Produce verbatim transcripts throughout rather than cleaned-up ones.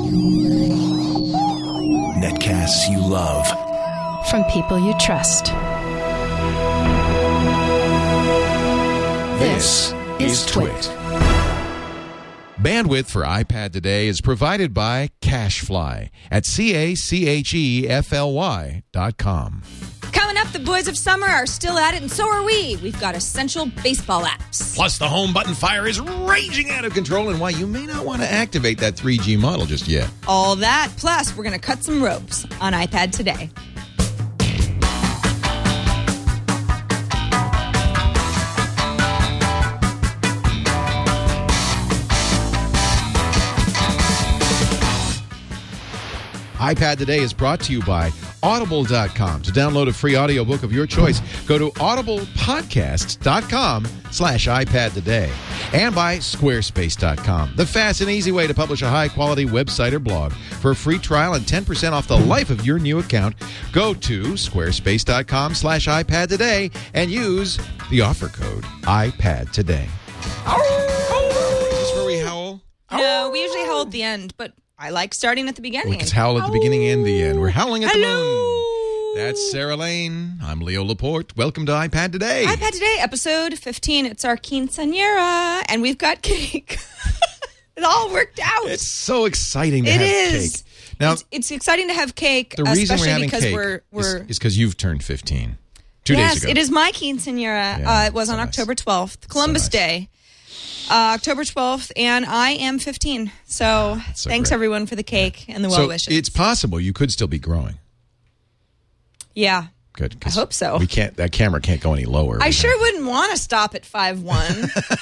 Netcasts you love. From people you trust. This is Twit. Bandwidth for iPad Today is provided by CacheFly at C A C H E F L Y dot com. Coming up, the boys of summer are still at it, and so are we. We've got essential baseball apps. Plus, the home button fire is raging out of control, and why you may not want to activate that three G model just yet. All that, plus we're going to cut some ropes on iPad Today. iPad Today is brought to you by Audible dot com. To download a free audiobook of your choice, go to audiblepodcast.com slash iPad Today. And by Squarespace dot com, the fast and easy way to publish a high-quality website or blog. For a free trial and ten percent off the life of your new account, go to Squarespace dot com slash iPad Today and use the offer code iPad Today. Is this where we howl? No, we usually howl at the end, but I like starting at the beginning. We can howl at the beginning and the end. We're howling at Hello. the moon. That's Sarah Lane. I'm Leo Laporte. Welcome to iPad Today. iPad Today, episode fifteen. It's our quinceañera, and we've got cake. It all worked out. It's so exciting to It have is. cake. Now, it's, it's exciting to have cake, the reason especially we're having because cake we're we're is because you've turned fifteen. Two yes, days ago. it is my quinceañera. Yeah, uh, it was so on nice. October twelfth, Columbus So nice. Day. Uh, October twelfth, and I am fifteen. So, so thanks great. everyone for the cake and the well So wishes. it's possible you could still be growing. yeah. Good. 'cause I hope so. We can't. That camera can't go any lower. I sure wouldn't want to stop at five one.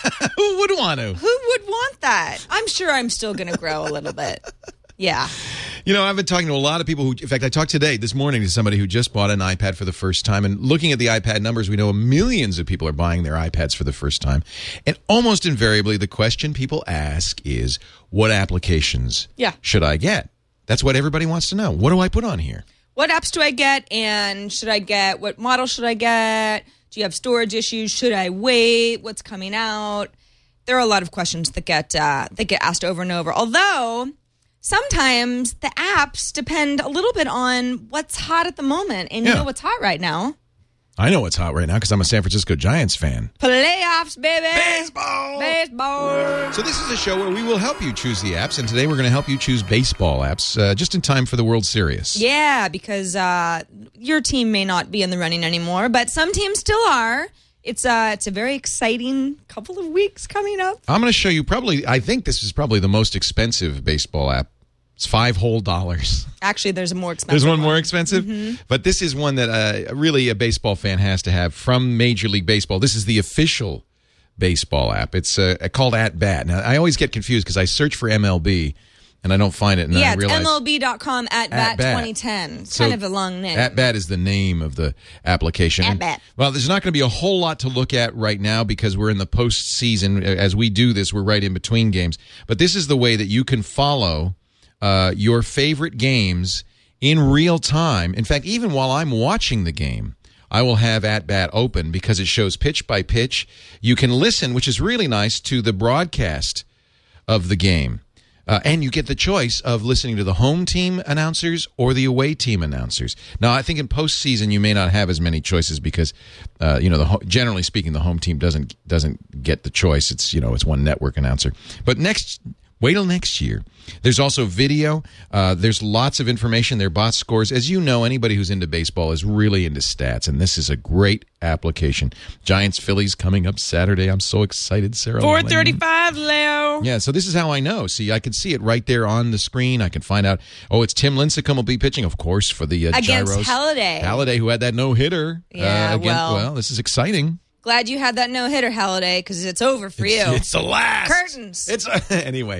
Who would want to? Who would want that? I'm sure I'm still going to grow a little bit. Yeah. You know, I've been talking to a lot of people who, in fact, I talked today, this morning, to somebody who just bought an iPad for the first time. And looking at the iPad numbers, we know millions of people are buying their iPads for the first time. And almost invariably, the question people ask is, what applications Yeah. should I get? That's what everybody wants to know. What do I put on here? What apps do I get, and should I get, what model should I get? Do you have storage issues? Should I wait? What's coming out? There are a lot of questions that get uh, that get asked over and over. Although sometimes the apps depend a little bit on what's hot at the moment, and you Yeah. know what's hot right now? I know what's hot right now because I'm a San Francisco Giants fan. Playoffs, baby. Baseball! Baseball. So this is a show where we will help you choose the apps, and today we're going to help you choose baseball apps uh, just in time for the World Series. Yeah, because uh, your team may not be in the running anymore, but some teams still are. It's uh, it's a very exciting couple of weeks coming up. I'm going to show you probably, I think this is probably the most expensive baseball app. It's five whole dollars. Actually, there's a more expensive There's one one. more expensive? Mm-hmm. But this is one that uh, really a baseball fan has to have from Major League Baseball. This is the official baseball app. It's uh, called At Bat. Now, I always get confused because I search for M L B and I don't find it. And Yeah, I it's realize M L B dot com at bat twenty ten. It's So kind of a long name. At Bat is the name of the application. At And, Bat. Well, there's not going to be a whole lot to look at right now because we're in the postseason. As we do this, we're right in between games. But this is the way that you can follow uh, your favorite games in real time. In fact, even while I'm watching the game, I will have At Bat open because it shows pitch by pitch. You can listen, which is really nice, to the broadcast of the game. Uh, and you get the choice of listening to the home team announcers or the away team announcers. Now, I think in postseason you may not have as many choices because, uh, you know, the ho- generally speaking, the home team doesn't doesn't get the choice. It's you know it's one network announcer. But next, wait till next year. There's also video. Uh, there's lots of information. There are box scores. As you know, anybody who's into baseball is really into stats, and this is a great application. Giants Phillies coming up Saturday. I'm so excited, Sarah. four Lane. thirty-five, Leo. Yeah, so this is how I know. See, I can see it right there on the screen. I can find out, oh, it's Tim Lincecum will be pitching, of course, for the uh, Against Gyros. Halliday. Halliday, who had that no-hitter. Yeah, uh, again. well- Well, this is exciting. Glad you had that no-hitter, Halliday, because it's over for It's, you. it's the last. Curtains. It's uh, anyway.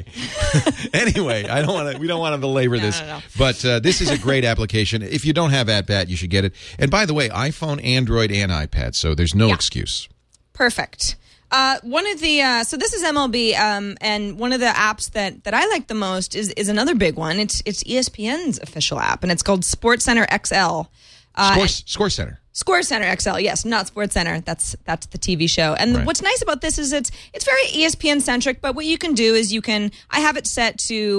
anyway, I don't want to. We don't want to belabor No, this. no, no. But uh, this is a great application. If you don't have At Bat, you should get it. And by the way, iPhone, Android, and iPad. So there's no Yeah. excuse. Perfect. Uh, one of the uh, so this is M L B, um, and one of the apps that, that I like the most is is another big one. It's it's E S P N's official app, and it's called SportsCenter X L. Uh, Score, Score Center. Score Center X L, yes, not Sports Center. That's that's the T V show. And Right. what's nice about this is it's it's very E S P N centric. But what you can do is you can I have it set to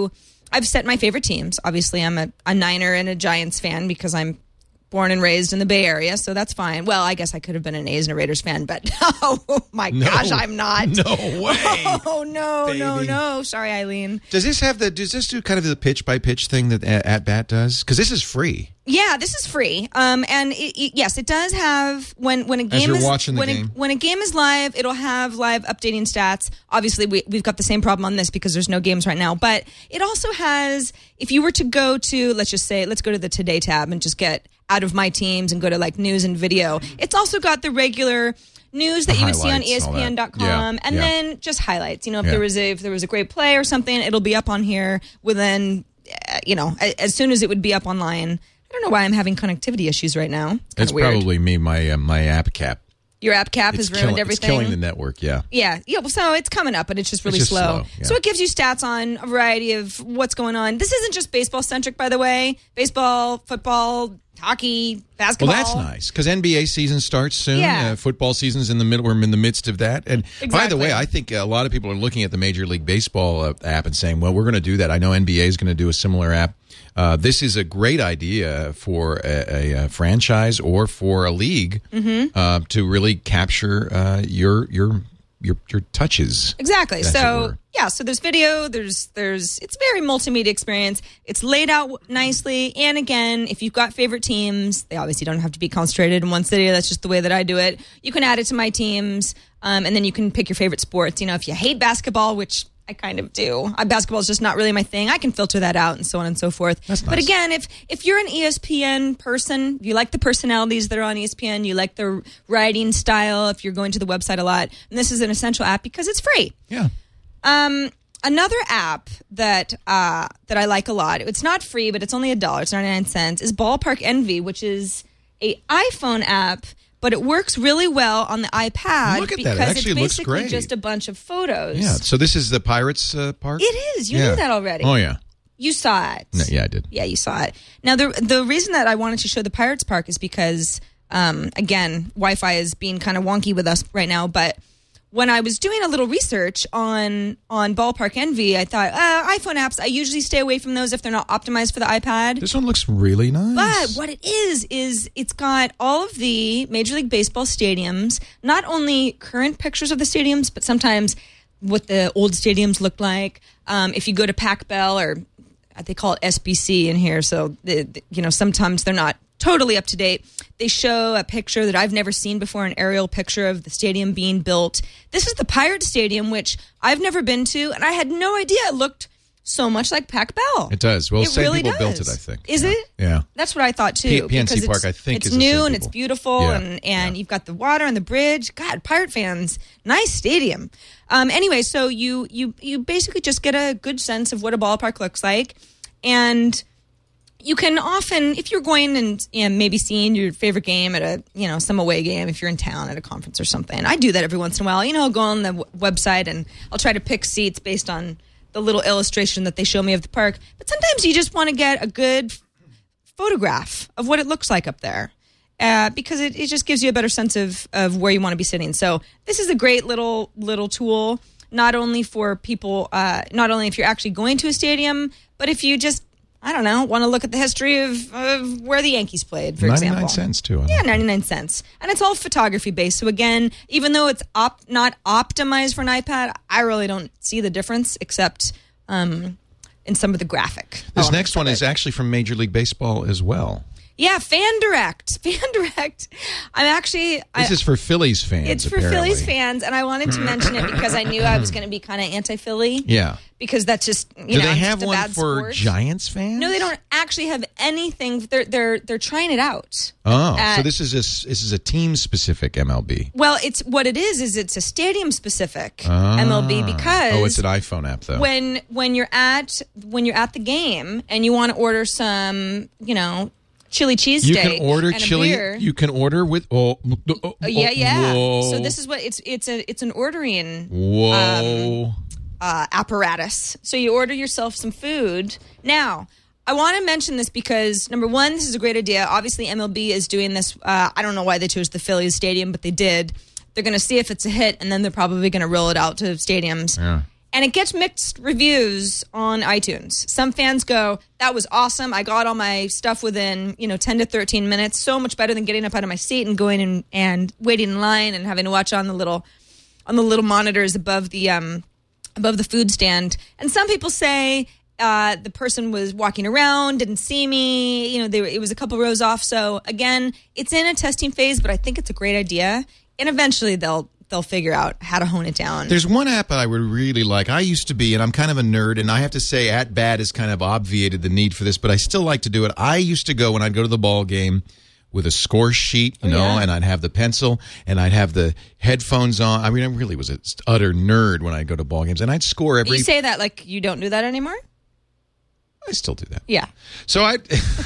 I've set my favorite teams. Obviously, I'm a, a Niner and a Giants fan because I'm born and raised in the Bay Area, so that's fine. Well, I guess I could have been an A's and a Raiders fan, but oh my No. gosh, I'm not. No way. Oh no, no, Baby. no. Sorry, Eileen. Does this have the? Does this do kind of the pitch by pitch thing that At Bat does? Because this is free. Yeah, this is free. Um, and it, it, yes, it does have when when a As game you're is watching the when game. A, when a game is live, it'll have live updating stats. Obviously, we we've got the same problem on this because there's no games right now. But it also has, if you were to go to, let's just say, let's go to the Today tab and just get out of my teams and go to like news and video. It's also got the regular news that The you would see on highlights, E S all P N dot com, that. Yeah, and yeah. then just highlights. You know, if Yeah. there was a if there was a great play or something, it'll be up on here within, uh, you know, a- as soon as it would be up online. I don't know why I'm having connectivity issues right now. It's, kinda It's weird. probably me. My uh, my app cap. Your app cap It's has ruined killing, everything. It's killing the network. Yeah. Yeah, yeah. Well, so it's coming up, but it's just really just slow. slow, yeah. So it gives you stats on a variety of what's going on. This isn't just baseball centric, by the way. Baseball, football, hockey, basketball. Well, that's nice because N B A season starts soon. Yeah. Uh, football season's in the middle. We're in the midst of that. And by the Exactly. way, I think a lot of people are looking at the Major League Baseball uh, app and saying, "Well, we're going to do that." I know N B A is going to do a similar app. Uh, this is a great idea for a, a, a franchise or for a league Mm-hmm. uh, to really capture uh, your your your your touches. Exactly. as it So were. yeah, so there's video, there's there's it's a very multimedia experience. It's laid out nicely, and again, if you've got favorite teams, they obviously don't have to be concentrated in one city. That's just the way that I do it. You can add it to my teams, um, and then you can pick your favorite sports. You know, if you hate basketball, which I kind of do. Uh, basketball is just not really my thing. I can filter that out and so on and so forth. That's But nice. again, if if you're an E S P N person, you like the personalities that are on E S P N, you like the writing style, if you're going to the website a lot, and this is an essential app because it's free. Yeah. Um, another app that uh, that I like a lot, it's not free, but it's only a dollar, it's ninety-nine cents, is Ballpark Envy, which is a iPhone app, but it works really well on the iPad Look at that. It because actually it's looks basically great. just a bunch of photos. Yeah. So this is the Pirates uh, Park. It is. You Yeah. knew that already. Oh yeah. You saw it. No, yeah, I did. Yeah, you saw it. Now, the the reason that I wanted to show the Pirates Park is because, um, again, Wi-Fi is being kind of wonky with us right now. But when I was doing a little research on on Ballpark Envy, I thought uh, iPhone apps. I usually stay away from those if they're not optimized for the iPad. This one looks really nice. But what it is, is it's got all of the Major League Baseball stadiums, not only current pictures of the stadiums, but sometimes what the old stadiums looked like. Um, if you go to Pac Bell, or they call it S B C in here, so the, the- you know sometimes they're not totally up to date. They show a picture that I've never seen before, an aerial picture of the stadium being built. This is the Pirate Stadium, which I've never been to, and I had no idea it looked so much like Pac Bell. It does. Well, It same really people built does. it, I think. Is Yeah. it? Yeah. That's what I thought too. P- PNC because Park, it's, I think, it's is the new same and it's people. beautiful, Yeah. and and Yeah. you've got the water and the bridge. God, Pirate fans, nice stadium. Um, anyway, so you you you basically just get a good sense of what a ballpark looks like, and you can often, if you're going and, and maybe seeing your favorite game at a, you know, some away game, if you're in town at a conference or something. I do that every once in a while. You know, I'll go on the w- website and I'll try to pick seats based on the little illustration that they show me of the park. But sometimes you just want to get a good photograph of what it looks like up there. Uh, because it, it just gives you a better sense of, of where you want to be sitting. So this is a great little little tool, not only for people, uh, not only if you're actually going to a stadium, but if you just, I don't know, want to look at the history of, of where the Yankees played, for example. ninety-nine cents, too. I Yeah, like it. ninety-nine cents. And it's all photography based. So again, even though it's op- not optimized for an iPad, I really don't see the difference except um, in some of the graphic. This elements next one of is it. actually from Major League Baseball as well. Yeah, Fan Direct. Fan Direct. I'm actually... This I, is for Phillies fans, It's for apparently. Phillies fans, and I wanted to mention it because I knew I was going to be kind of anti-Philly. Yeah. Because that's just, you Do know, they it's have just a one bad for sport. Giants fans? No, they don't actually have anything. They're they're they're trying it out. Oh, so At- this is a, this is a team-specific M L B. Well, it's what it is. Is it's a stadium-specific Ah. M L B because Oh, it's an iPhone app, though. when when you're at when you're at the game and you want to order some, you know, chili cheese you steak can order and a chili. beer. You can order with oh, oh, oh, Uh, yeah, yeah. whoa. So this is what it's it's a it's an ordering Whoa. uh, apparatus. So you order yourself some food. Now, I want to mention this because, number one, this is a great idea. Obviously, M L B is doing this. Uh, I don't know why they chose the Phillies stadium, but they did. They're going to see if it's a hit, and then they're probably going to roll it out to stadiums. Yeah. And it gets mixed reviews on iTunes. Some fans go, that was awesome. I got all my stuff within, you know, ten to thirteen minutes. So much better than getting up out of my seat and going in and waiting in line and having to watch on the little on the little monitors above the um above the food stand. And some people say uh, the person was walking around, didn't see me. You know, they were, it was a couple rows off. So again, it's in a testing phase, but I think it's a great idea. And eventually they'll they'll figure out how to hone it down. There's one app I would really like. I used to be, and I'm kind of a nerd, and I have to say At Bat has kind of obviated the need for this, but I still like to do it. I used to go when I'd go to the ball game with a score sheet, you oh, know, yeah. and I'd have the pencil, and I'd have the headphones on. I mean, I really was an utter nerd when I'd go to ball games, and I'd score every... You say that like you don't do that anymore? I still do that. Yeah. So I'd,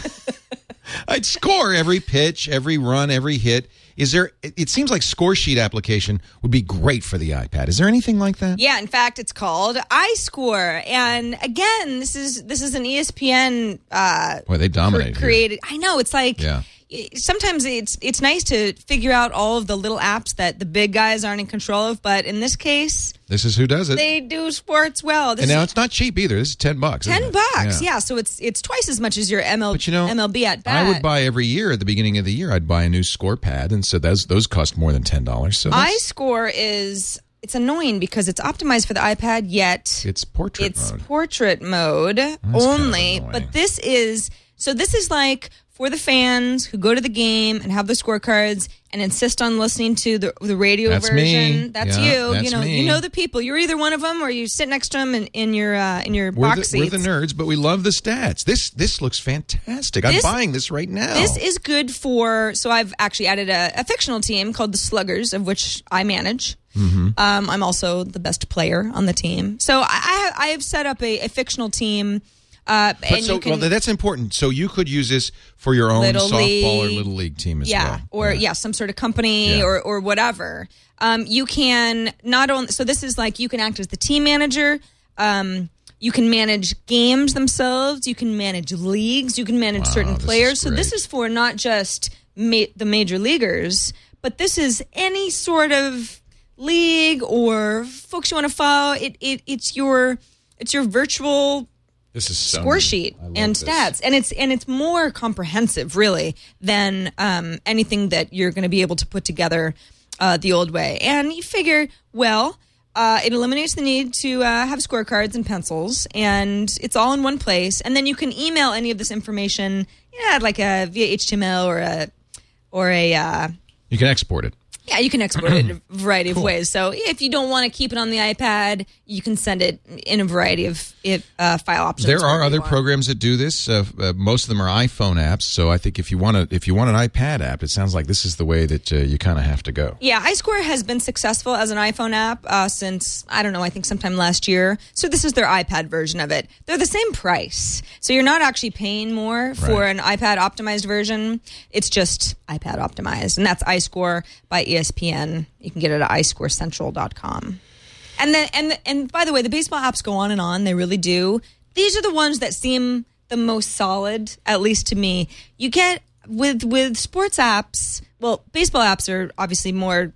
I'd score every pitch, every run, every hit. Is there? It seems like score sheet application would be great for the iPad. Is there anything like that? Yeah, in fact, it's called iScore, and again, this is this is an E S P N. Uh, Boy, they dominate. cr- created. I know it's like. Yeah. Sometimes it's it's nice to figure out all of the little apps that the big guys aren't in control of, but in this case, this is who does it. They do sports well. This and now is it's not cheap either. This is ten bucks. Ten isn't it? bucks, yeah. yeah. So it's it's twice as much as your M L, But you know, M L B at bat. I would buy every year at the beginning of the year. I'd buy a new score pad, and so those those cost more than ten dollars. So that's- iScore is it's annoying because it's optimized for the iPad, yet it's portrait it's mode. portrait mode kind only. of annoying. But this is so. This is like for the fans who go to the game and have the scorecards and insist on listening to the the radio That's version. me. That's Yeah, you. that's you know, me. you know the people. You're either one of them or you sit next to them in, in your uh, in your We're box the, we're seats. the nerds, but we love the stats. This this looks fantastic. I'm This- buying this right now. This is good for. So I've actually added a, a fictional team called the Sluggers, of which I manage. Mm-hmm. Um, I'm also the best player on the team. So I, I, I have set up a, a fictional team. Uh, But and so you can, well, that's important. So you could use this for your own Little softball league. or little league team as yeah, well. or yeah. some sort of company Yeah. or or whatever. Um, you can not only so this is like you can act as the team manager. Um, you can manage games themselves. You can manage leagues. You can manage Wow, certain this is players. So this great. is for not just ma- the major leaguers, but this is any sort of league or folks you want to follow. It, it it's your it's your virtual This is so score neat. sheet I love and this. stats, and it's and it's more comprehensive, really, than um, anything that you're going to be able to put together uh, the old way. And you figure, well, uh, it eliminates the need to uh, have scorecards and pencils, and it's all in one place. And then you can email any of this information, yeah, like a via H T M L or a or a. Uh, You can export it. Yeah, you can export it in a variety of ways. So if you don't want to keep it on the iPad, you can send it in a variety of uh, file options. There are wherever you other want. programs that do this. Uh, uh, most of them are iPhone apps. So I think if you want to, if you want an iPad app, it sounds like this is the way that uh, you kind of have to go. Yeah, iScore has been successful as an iPhone app uh, since, I don't know, I think sometime last year. So this is their iPad version of it. They're the same price. So you're not actually paying more for Right. an iPad optimized version. It's just iPad optimized. And that's iScore by E S P N. You can get it at i score central dot com. And then, and and by the way, the baseball apps go on and on. They really do. These are the ones that seem the most solid, at least to me. You get with with sports apps. Well, baseball apps are obviously more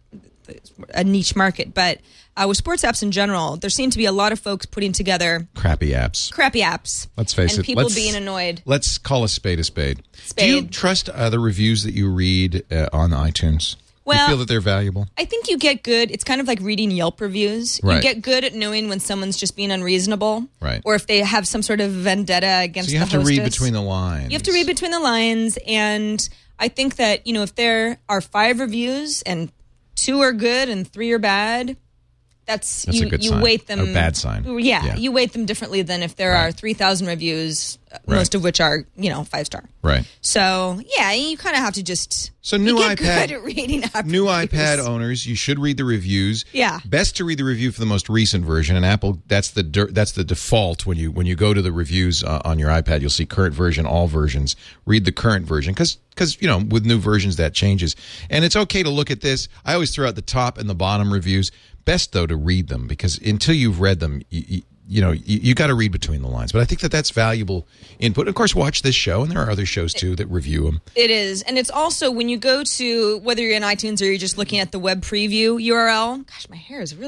a niche market, but uh, with sports apps in general, there seem to be a lot of folks putting together Crappy apps. crappy apps. Let's face and it. people let's, being annoyed. Let's call a spade a spade. Do you Spade. trust other reviews that you read uh, on iTunes? Well- you feel that they're valuable? I think you get good. It's kind of like reading Yelp reviews. You Right. get good at knowing when someone's just being unreasonable, Right. or if they have some sort of vendetta against So you the have to read hostess. between the lines. You have to read between the lines, and I think that, you know, if there are five reviews and two are good and three are bad, that's, That's you a good you sign. weight them A bad sign. Yeah, Yeah. you weight them differently than if there Right. are three thousand reviews, uh, Right. most of which are, you know, five star. Right. So yeah, you kind of have to just So new you get iPad- good at reading app New reviews. iPad owners, you should read the reviews. Yeah. Best to read the review for the most recent version. And Apple, that's the der- that's the default when you when you go to the reviews uh, on your iPad. You'll see current version, all versions. Read the current version because because you know with new versions that changes. And it's okay to look at this. I always throw out the top and the bottom reviews. Best though to read them because until you've read them, you, you, you know you, you got to read between the lines. But I think that that's valuable input. Of course, watch this show, and there are other shows too that review them. It is. And it's also when you go to, whether you're in iTunes or you're just looking at the web preview U R L, gosh, my hair is really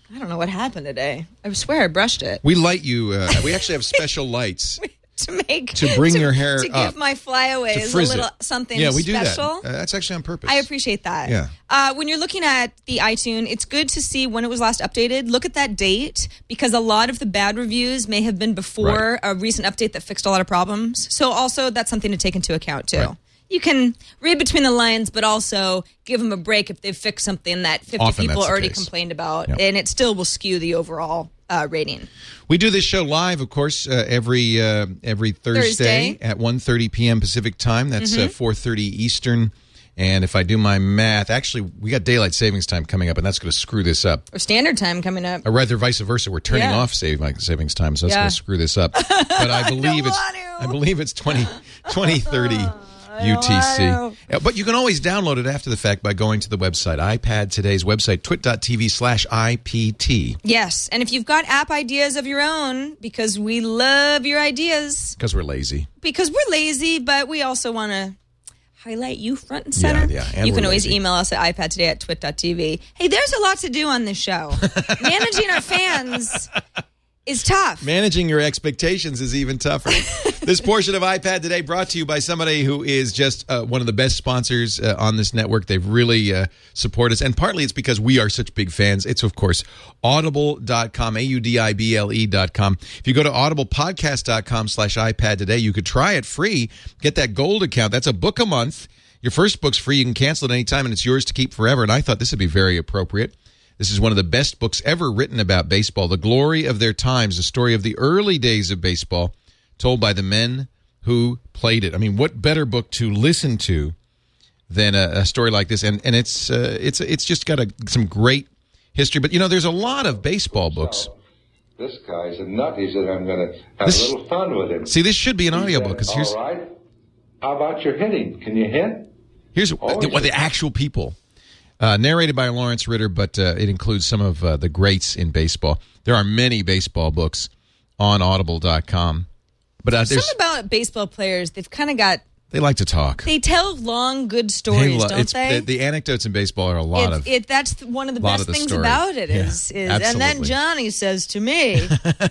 I don't know what happened today. I swear I brushed it. We light you. Uh, we actually have special lights. To make to bring to, your hair to up, give my flyaways a little it. something yeah, we special. do that. Uh, that's actually on purpose. I appreciate that. Yeah. Uh, when you're looking at the iTunes, it's good to see when it was last updated. Look at that date because a lot of the bad reviews may have been before right. a recent update that fixed a lot of problems. So also that's something to take into account too. Right. You can read between the lines, but also give them a break if they've fixed something that fifty Often people that's the already case. complained about, Yep. and it still will skew the overall uh, rating. We do this show live, of course, uh, every uh, every Thursday, Thursday. at one thirty p.m. Pacific time. That's mm-hmm. uh, four thirty Eastern. And if I do my math, actually, we got daylight savings time coming up, and that's going to screw this up. Or standard time coming up. Or rather, vice versa. We're turning Yeah. off save, savings time, so that's Yeah. going to screw this up. But I believe I it's don't want to. I believe it's twenty thirty U T C. want Uh, But you can always download it after the fact by going to the website, iPad Today's website, twit.tv slash IPT. Yes, and if you've got app ideas of your own, because we love your ideas, Because we're lazy. because we're lazy, but we also want to highlight you front and center. Yeah, yeah, and you can we're always lazy. email us at ipad today at twit.tv. Hey, there's a lot to do on this show. Managing our fans is tough. Managing your expectations is even tougher. This portion of iPad Today brought to you by somebody who is just uh, one of the best sponsors uh, on this network. They've really uh, supported us, and partly it's because we are such big fans. It's, of course, audible dot com, A U D I B L E dot com. If you go to audiblepodcast dot com slash iPad Today, you could try it free. Get that gold account. That's a book a month. Your first book's free. You can cancel it anytime, and it's yours to keep forever. And I thought this would be very appropriate. This is one of the best books ever written about baseball. The Glory of Their Times, the story of the early days of baseball, told by the men who played it. I mean, what better book to listen to than a, a story like this? And and it's uh, it's it's just got a, some great history. But you know, there's a lot of baseball books. This guy's a nut. He said, I'm going to have This- a little fun with him. See, this should be an He audiobook because said, here's all right. How about your hitting? Can you hit? here's Oh, the, what the actual people. Uh, narrated by Lawrence Ritter, but uh, it includes some of uh, the greats in baseball. There are many baseball books on audible dot com. But uh, there's Something about baseball players, they've kind of got, they like to talk. they tell long, good stories, lo- don't it's, they? The, the anecdotes in baseball are a lot It- of. it, that's th- one of the lot best of the things story. about it Yeah, is, is and then absolutely. Johnny says to me,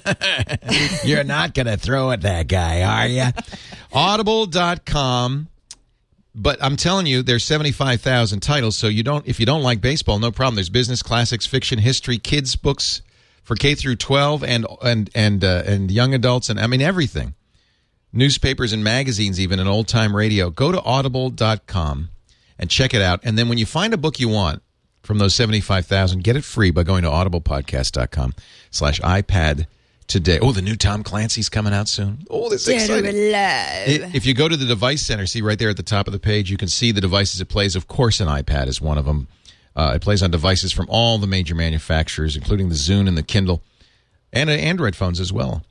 You're not going to throw at that guy, are you? audible dot com. But I'm telling you, there's seventy-five thousand titles, so you don't. If you don't like baseball, no problem. There's business, classics, fiction, history, kids books for K through twelve, and and and uh, and young adults, and I mean everything. Newspapers and magazines, even, and old time radio. Go to audible dot com and check it out. And then when you find a book you want from those seventy-five thousand, get it free by going to audiblepodcast dot com slash iPad today. Oh, the new Tom Clancy's coming out soon. Oh, this is Dead or exciting. alive. I- If you go to the Device Center, see right there at the top of the page, you can see the devices it plays. Of course, an iPad is one of them. Uh, it plays on devices from all the major manufacturers, including the Zune and the Kindle, and uh, Android phones as well.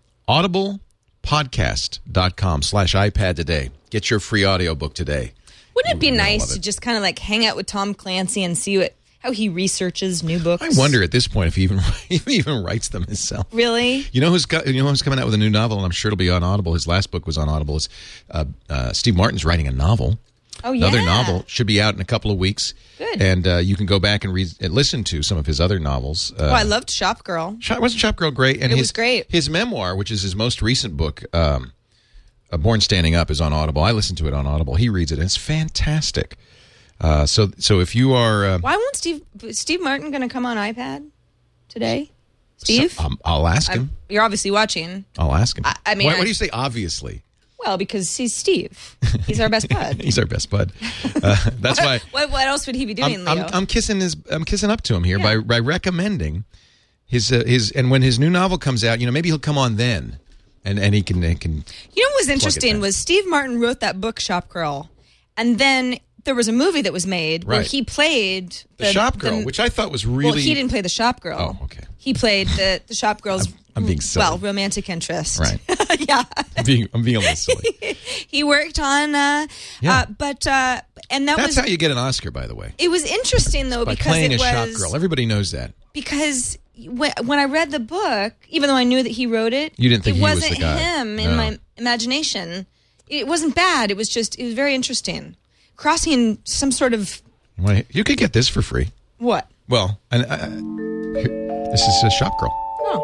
audiblepodcast dot com slash iPad today. Get your free audiobook today. Wouldn't it be You'll love nice it. to just kind of like hang out with Tom Clancy and see what how he researches new books? I wonder at this point if he even if he even writes them himself. Really? You know who's got, you know who's coming out with a new novel, and I'm sure it'll be on Audible. His last book was on Audible. It's, uh, uh, Steve Martin's writing a novel. Oh, yeah. Another novel should be out in a couple of weeks. Good. And uh, you can go back and read and listen to some of his other novels. Uh, Oh, I loved Shop Girl. Shop, wasn't Shop Girl great? And It his, was great. His memoir, which is his most recent book, um, uh, Born Standing Up, is on Audible. I listened to it on Audible. He reads it, and it's fantastic. Uh, so, so if you are, uh, Why won't Steve Steve Martin going to come on iPad today? Steve, so, um, I'll ask him. I'm- you're obviously watching. I'll ask him. I- I mean, Why- I- what do you say? Obviously, Well, because he's Steve. He's our best bud. he's our best bud. Uh, that's why. What, what else would he be doing, I'm, Leo? I'm, I'm kissing his. I'm kissing up to him here Yeah. by by recommending his uh, his. And when his new novel comes out, you know, maybe he'll come on then, and and he can he can. You know what was it interesting back. was Steve Martin wrote that book, Shop Girl, and then there was a movie that was made where Right. he played The, Shop Girl, the- which I thought was really. well, he didn't play the Shop Girl. Oh, okay. He played the the Shop Girl's. I'm- I'm being silly. Well, romantic interest. Right. yeah. I'm being, I'm being a little silly. He worked on. Uh, Yeah. uh, but uh, and that That's was. how you get an Oscar, by the way. It was interesting though By because playing it a shop was girl. Everybody knows that. because when, when I read the book, even though I knew that he wrote it, You didn't think it he was wasn't the guy. him No. in my imagination. It wasn't bad. It was just it was very interesting, crossing some sort of You wanna- You could get this for free. what? Well, and uh, here- This is a Shop Girl.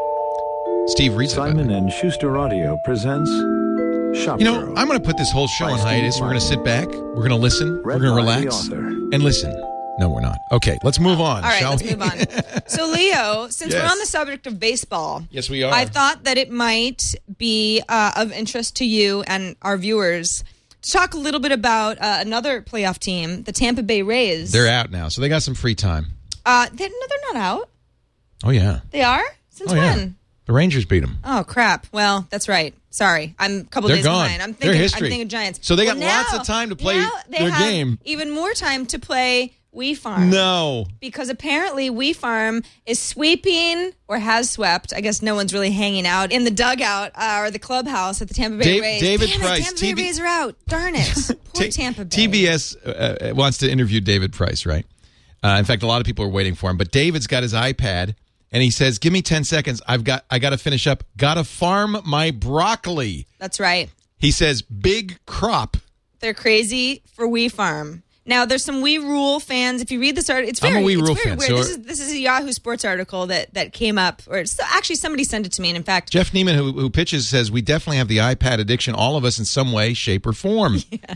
Oh. Steve reads it. Simon and Schuster Audio presents Shop You know, Girl. I'm going to put this whole show By on Steve hiatus. We're going to sit back. We're going to listen. Read we're going to by the relax author. and listen. No, we're not. Okay, let's move on. All right, shall let's we? move on. So, Leo, since Yes. we're on the subject of baseball, Yes, we are. I thought that it might be uh, of interest to you and our viewers to talk a little bit about uh, another playoff team, the Tampa Bay Rays. They're out now, so they got some free time. Uh, they, no, they're not out. Oh, yeah. They are? Since Oh, when? yeah. The Rangers beat them. Oh, crap. Well, that's right. Sorry. I'm a couple They're days gone. behind. I'm They're thinking, history. I'm thinking Giants. So they got Well, lots now- of time to play now they their have game. even more time to play We Farm. No. Because apparently We Farm is sweeping or has swept. I guess no one's really hanging out in the dugout uh, or the clubhouse at the Tampa Bay Dave- Rays. David Damn it, Price, Tampa T V Bay Rays are out. Darn it. Poor T- Tampa Bay. T B S uh, wants to interview David Price, right? Uh, in fact, a lot of people are waiting for him. But David's got his iPad, and he says, "Give me ten seconds. I've got. I got to finish up. Got to farm my broccoli." That's right. He says, "Big crop." They're crazy for We Farm. Now, there's some We Rule fans. If you read this article, it's I'm a very, We it's Rule very fan, weird. so- this, is, this is a Yahoo Sports article that, that came up, or it's, actually somebody sent it to me, and in fact, Jeff Neiman, who, who pitches, says, "We definitely have the iPad addiction. All of us in some way, shape, or form." Yeah.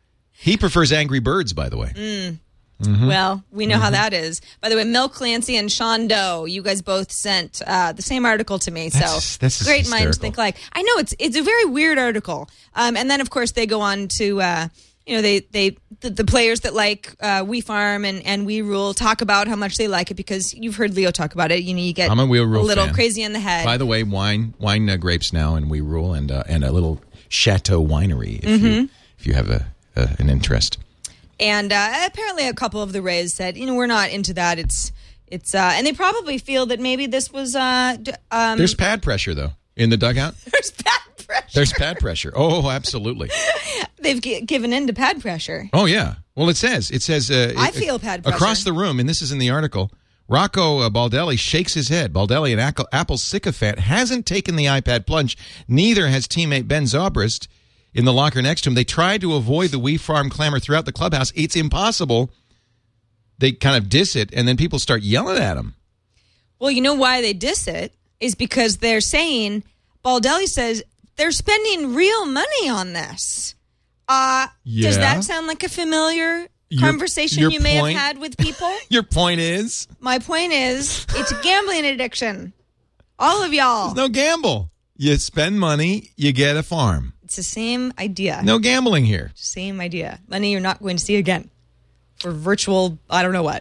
He prefers Angry Birds, by the way. Mm. Mm-hmm. Well, we know mm-hmm. how that is. By the way, Mel Clancy and Sean Doe, you guys both sent uh, the same article to me. That's, so that's great hysterical. minds think alike. I know it's it's a very weird article. Um, and then of course they go on to uh, you know they they the, the players that like uh, We Farm and, and We Rule talk about how much they like it because you've heard Leo talk about it. You know you get I'm a, We Rule a little fan. crazy in the head. By the way, wine wine uh, grapes now and We Rule and uh, and a little Chateau winery if Mm-hmm. you if you have a, a an interest. And uh, apparently, a couple of the Rays said, "You know, we're not into that. It's, it's," uh, and they probably feel that maybe this was. Uh, d- um, There's pad pressure though in the dugout. There's pad pressure. There's pad pressure. Oh, absolutely. They've g- given in to pad pressure. Oh yeah. Well, it says it says. Uh, I it, feel pad pressure across the room, and this is in the article. Rocco uh, Baldelli shakes his head. Baldelli, an Apple, Apple sycophant, hasn't taken the iPad plunge. Neither has teammate Ben Zobrist. In the locker next to him, they tried to avoid the We Farm clamor throughout the clubhouse. It's impossible. They kind of diss it, and then people start yelling at them. Well, you know why they diss it is because they're saying, Baldelli says, they're spending real money on this. Uh, Yeah. Does that sound like a familiar Your- conversation your you may point- have had with people? Your point is? My point is, it's a gambling addiction. All of y'all. There's no gamble. You spend money, you get a farm. It's the same idea. No gambling here. Same idea. Money you're not going to see again for virtual, I don't know what.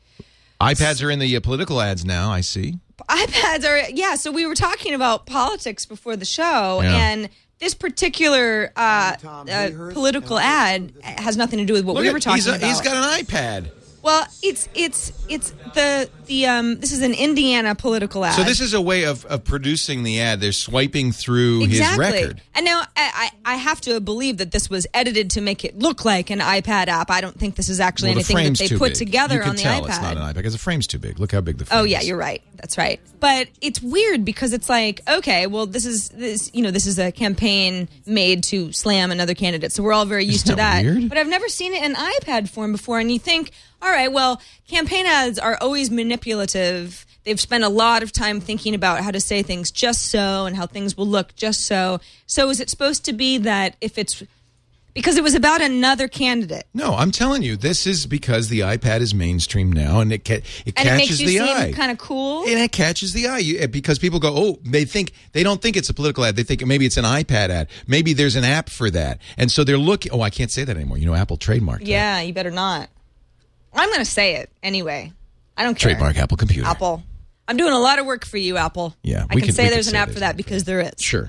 iPads are in the uh, political ads now, I see. iPads are, yeah, so we were talking about politics before the show, Yeah. and this particular uh, uh, political ad has nothing to do with what Look we at- were talking he's a- about. He's got an iPad. Well, it's it's it's the the um. This is an Indiana political ad. So this is a way of, of producing the ad. They're swiping through exactly. his record. And now I, I I have to believe that this was edited to make it look like an iPad app. I don't think this is actually Well, the anything that frame's they too put big. together you can on the tell iPad. It's not an iPad because the frame's too big. Look how big the frame Oh yeah, is. you're right. That's right. But it's weird because it's like, okay, well, this is this, you know, this is a campaign made to slam another candidate, so we're all very used to Isn't that that. weird? But I've never seen it in iPad form before, and you think, all right, well, campaign ads are always manipulative. They've spent a lot of time thinking about how to say things just so and how things will look just so. So is it supposed to be that if it's because it was about another candidate? No, I'm telling you, this is because the iPad is mainstream now, and it ca- it And it catches makes you the seem eye. kind of cool. And it catches the eye you, because people go, oh, they think they don't think it's a political ad. They think maybe it's an iPad ad. Maybe there's an app for that, and so they're looking. Oh, I can't say that anymore. You know, Apple trademarked that. Yeah, you better not. I'm going to say it anyway. I don't care. Trademark Apple Computer. Apple. I'm doing a lot of work for you, Apple. Yeah, I we can can- say we there's can an say app for there's that an because there is. Sure.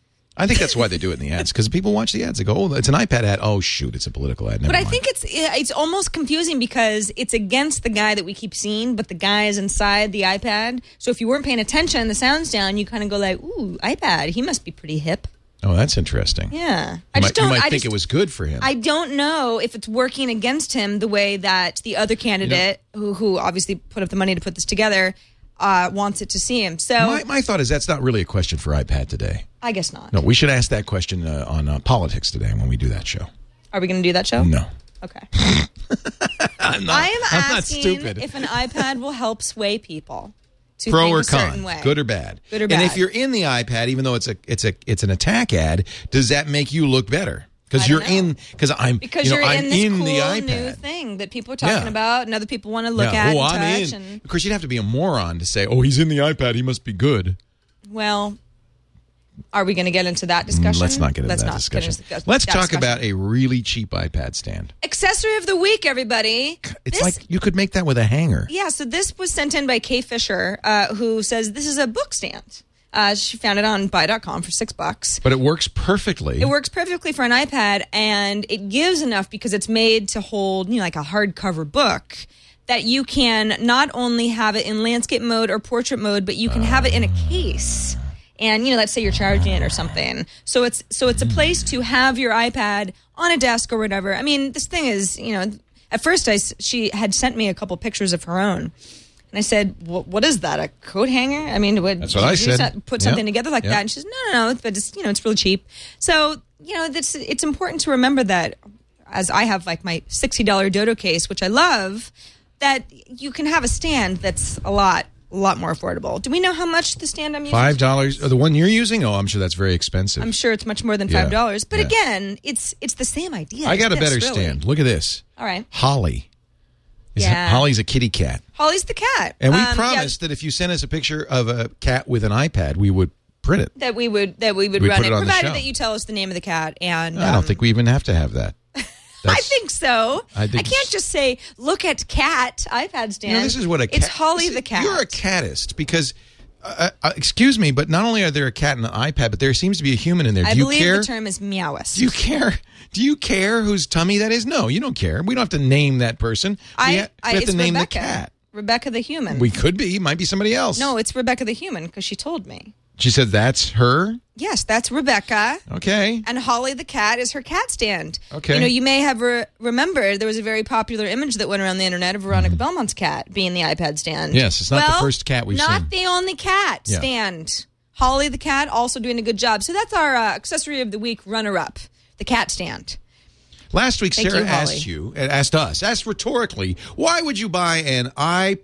I think that's why they do it in the ads because people watch the ads. They go, "Oh, it's an iPad ad. Oh, shoot, it's a political ad." Never But I mind. think it's it's almost confusing because it's against the guy that we keep seeing, but the guy is inside the iPad. So if you weren't paying attention, the sound's down, you kind of go like, "Ooh, iPad. He must be pretty hip." Oh, that's interesting. Yeah, You I might, just don't. you might I think just, it was good for him. I don't know if it's working against him the way that the other candidate, who who obviously put up the money to put this together, uh, wants it to see him. So my, my thought is that's not really a question for iPad today. I guess not. No, we should ask that question uh, on uh, politics today when we do that show. Are we going to do that show? No. Okay. I'm not, I am I'm not asking stupid. if an iPad will help sway people to Pro think or a certain con, way. good or bad. Good or And bad. if you're in the iPad, even though it's a it's a it's an attack ad, does that make you look better? Because I you're don't know. in. Because I'm. Because you know, you're I'm in this in cool the new iPad. thing that people are talking Yeah. about and other people want to look Yeah. at Oh, and I'm touch. in. And, Of course, you'd have to be a moron to say, "Oh, he's in the iPad. He must be good." well, are we going to get into that discussion? Mm, Let's not get into Let's that not discussion. Get into that Let's talk discussion. about a really cheap iPad stand. Accessory of the week, everybody. It's This- like you could make that with a hanger. Yeah, so this was sent in by Kay Fisher, uh, who says this is a book stand. Uh, she found it on buy dot com for six bucks. But it works perfectly. It works perfectly for an iPad, and it gives enough because it's made to hold, you know, like a hardcover book, that you can not only have it in landscape mode or portrait mode, but you can have it in a case. And, you know, let's say you're charging it or something. So it's so it's a place to have your iPad on a desk or whatever. I mean, this thing is, you know, at first I s she had sent me a couple pictures of her own. And I said, "What? What is that? A coat hanger? I mean, what, That's what I did you said. set- Put Yeah. something together like Yeah. that?" And she's, "No, no, no. But it's you know, it's really cheap." So you know, that's it's important to remember that, as I have like my sixty dollar Dodo case, which I love, that you can have a stand that's a lot, a lot more affordable. Do we know how much the stand I'm using? Five dollars. The one you're using? Oh, I'm sure that's very expensive. I'm sure it's much more than Yeah. five dollars. But Yeah. again, it's it's the same idea. I got a as this, better really. stand. Look at this. All right, Holly. Is Yeah. Holly's a kitty cat. Holly's the cat, And we Um, yeah, promised that if you sent us a picture of a cat with an iPad, we would print it. that we would that we would We'd run put it, it on the provided show. that you tell us the name of the cat. And I um, don't think we even have to have that. I That's- think so. I I, think can't it's- just say, "Look at cat iPad stand." You know, this is what a cat. It's Holly this the is- cat. You're a catist because, uh, uh, excuse me, but not only are there a cat and an iPad, but there seems to be a human in there. I Do you believe care? the term is meowist. Do you care? Do you care whose tummy that is? No, you don't care. We don't have to name that person. I, we, ha- we I, have it's to name Rebecca. the cat. Rebecca the human. We could be. Might be somebody else. no, it's Rebecca the human because she told me. She said that's her. Yes, that's Rebecca. Okay. And Holly the cat is her cat stand. Okay. You know, you may have re- remembered there was a very popular image that went around the internet of Veronica Belmont's cat being the iPad stand. Mm-hmm. Yes, it's not the Well, first cat we've not seen. the only cat Yeah. stand. Holly the cat also doing a good job. So that's our uh, accessory of the week runner-up, the cat stand. Last week, Thank Sarah you, Holly. asked you, uh, asked us, asked rhetorically, why would you buy an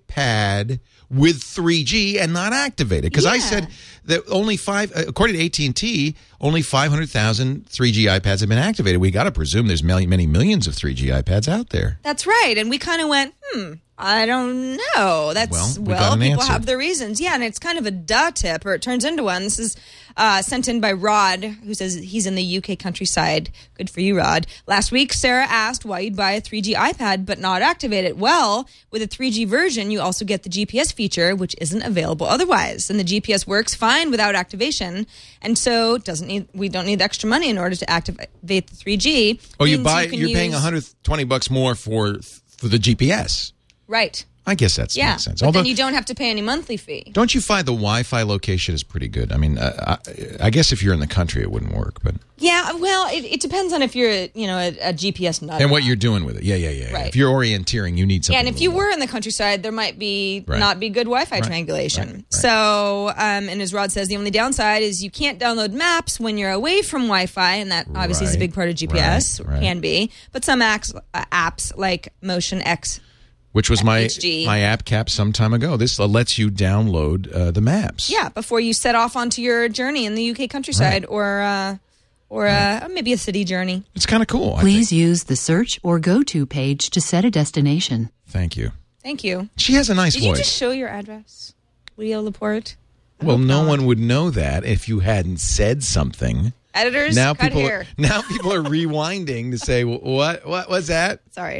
iPad with three G and not activate it? Because I Yeah. said that only five, uh, according to A T and T, only five hundred thousand three G iPads have been activated. We got to presume there's many, many millions of three G iPads out there. That's right. And we kind of went, hmm, I don't know. That's, Well, we well, got an people answer. have their reasons. Yeah, and it's kind of a duh tip, or it turns into one. This is uh, sent in by Rod, who says he's in the U K countryside. Good for you, Rod. Last week, Sarah asked why you'd buy a three G iPad but not activate it. Well, with a three G version, you also get the G P S feature, which isn't available otherwise. And the G P S works fine without activation. And so doesn't need we don't need extra money in order to activate the three G. Oh, you Means buy, can you're paying use- one hundred twenty bucks more for for the G P S. Right. I guess that Yeah, makes sense. but Although, then you don't have to pay any monthly fee. don't you find the Wi-Fi location is pretty good? I mean, uh, I, I guess if you're in the country, it wouldn't work, but Yeah, well, it, it depends on if you're, you know, a, a G P S nut. and or what not. you're doing with it. Yeah, yeah, yeah. Right. If you're orienteering, you need something. Yeah, and a if you little more. were in the countryside, there might be Right. not be good Wi-Fi Right, triangulation. right, right. So, um, and as Rod says, the only downside is you can't download maps when you're away from Wi-Fi, and that obviously is a Right, big part of G P S, right, or right. can be. But some apps, uh, apps like Motion X, which was my H D. my app cap some time ago. This uh, lets you download uh, the maps. yeah, before you set off onto your journey in the U K countryside, Right. or uh, or uh, maybe a city journey. It's kind of cool. I Please think. use the search or go to page to set a destination. Thank you. Thank you. She has a nice Did you voice. just show your address, Leo Laporte? I well, hope no not. one would know that if you hadn't said something. Editors, Now cut people here. are, now people are rewinding to say what what was that? Sorry.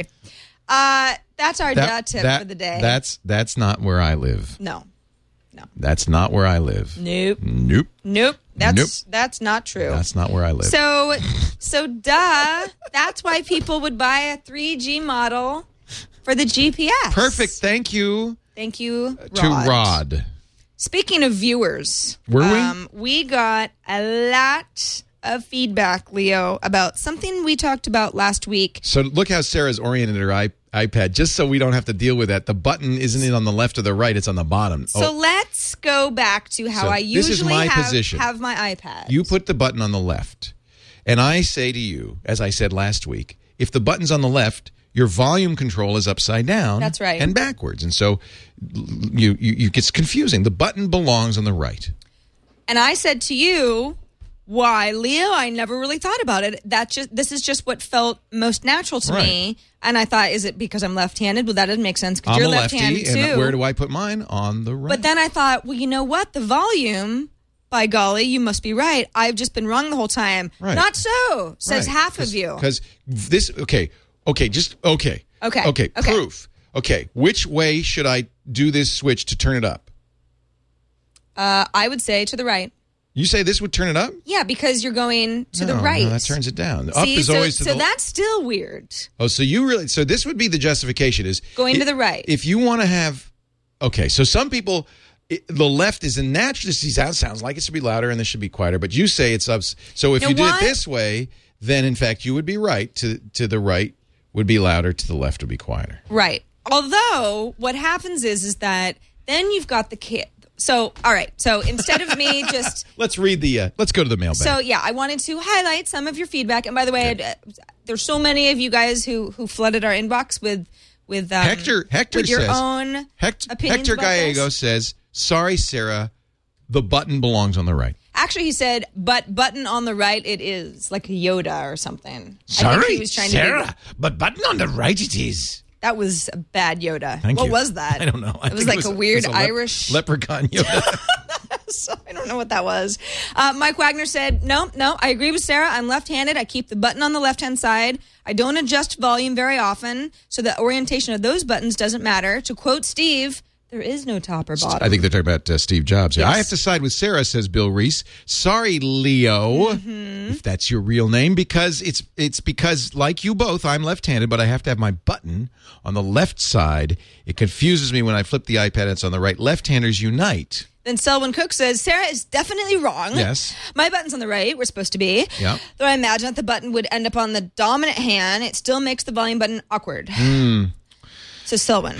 Uh, that's our That- dot tip that- for the day. That's that's not where I live. no, That's not where I live. nope, Nope. nope. That's Nope. that's not true. That's not where I live. so, so duh. That's why people would buy a three G model for the G P S. Perfect. Thank you Thank you, Rod. to Rod. Speaking of viewers, Were we? Um, we got a lot of feedback, Leo, about something we talked about last week. So look how Sarah's oriented her iP- iPad, just so we don't have to deal with that. The button isn't it on the left or the right; it's on the bottom. So let's go back to how So I this usually is my have, position. have my iPad. You put the button on the left, and I say to you, as I said last week, if the button's on the left, your volume control is upside down. That's right. And backwards. And so you, you, you gets confusing. The button belongs on the right. And I said to you, why, Leo? I never really thought about it. That just this is just what felt most natural to Right. me. And I thought, is it because I'm left-handed? Well, that doesn't make sense because I'm you're a lefty, left-handed too. and where do I put mine? On the right. But then I thought, well, you know what? The volume, by golly, you must be right. I've just been wrong the whole time. Right. Not so, says Right. half of you. Because this, okay, okay, just, okay. Okay, Okay, okay. proof. Okay, which way should I do this switch to turn it up? Uh, I would say to the right. You say this would turn it up? Yeah, because you're going to No, the right. No, that turns it down. Up See, is so, always to so the that's still weird. Oh, so you really, so this would be the justification is Going to i- the right. If you want to have, okay, so some people, it, the left is a natural, this sounds, sounds like it should be louder and this should be quieter, but you say it's up. So if You you, know did what? it this way, then in fact you would be right. To, to the right would be louder, to the left would be quieter. Right. Although what happens is is that then you've got the kid. So all right. So instead of me just Let's read the, uh, let's go to the mailbag. so yeah, I wanted to highlight some of your feedback. And by the way, uh, there's so many of you guys who who flooded our inbox with with um, Hector, Hector with your says, own Hector, opinions Hector about Gallego this. says, sorry, Sarah, the button belongs on the right. Actually, he said, "But button on the right, it is like a Yoda or something." I Sorry, think he was trying to Sarah, but button on the right it is. That was a bad Yoda. Thank what you. was that? I don't know. I It was think like a it weird it was a lep- Irish leprechaun Yoda. So I don't know what that was. Uh, Mike Wagner said, no, no, I agree with Sarah. I'm left-handed. I keep the button on the left-hand side. I don't adjust volume very often, so the orientation of those buttons doesn't matter. To quote Steve, there is no top or bottom. I think they're talking about uh, Steve Jobs here. Yes. I have to side with Sarah, says Bill Reese. Sorry, Leo, Mm-hmm. if that's your real name, because it's it's because, like you both, I'm left-handed, but I have to have my button on the left side. It confuses me when I flip the iPad and it's on the right. Left-handers unite. Then Selwyn Cook says, Sarah is definitely wrong. Yes. My button's on the right. We're supposed to be. Yeah. Though I imagine that the button would end up on the dominant hand, it still makes the volume button awkward. Hmm. So Selwyn.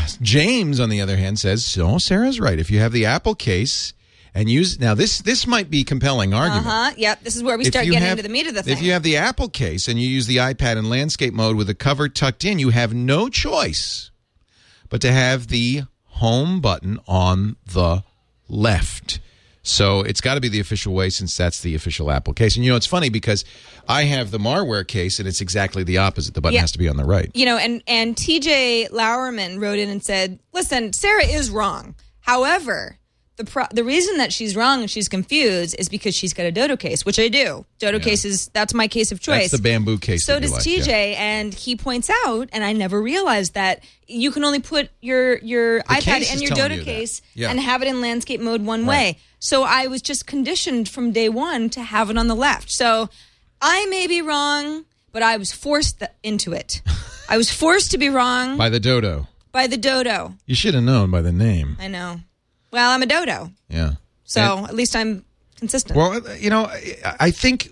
James, on the other hand, says, so Sarah's right. If you have the Apple case and use... Now, this this might be compelling argument. Uh-huh. Yep. This is where we If start you getting have- into the meat of the thing. If you have the Apple case and you use the iPad in landscape mode with the cover tucked in, you have no choice but to have the home button on the left. So it's got to be the official way since that's the official Apple case. And you know, it's funny because I have the Marware case and it's exactly the opposite. The button Yeah. has to be on the right. You know, and, and T J Lowerman wrote in and said, listen, Sarah is wrong. However, the pro- the reason that she's wrong and she's confused is because she's got a Dodo case, which I do. Dodo Yeah. case is, that's my case of choice. That's the bamboo case. So that you does like, T J, yeah. and he points out, and I never realized that you can only put your your case iPad is in your telling Dodo you that. case Yeah. and have it in landscape mode one Right. way. So I was just conditioned from day one to have it on the left. So I may be wrong, but I was forced th- into it. I was forced to be wrong by, By the Dodo. the Dodo. You should have known by the name. I know. Well, I'm a Dodo, Yeah. so And- at least I'm consistent. Well, you know, I- I think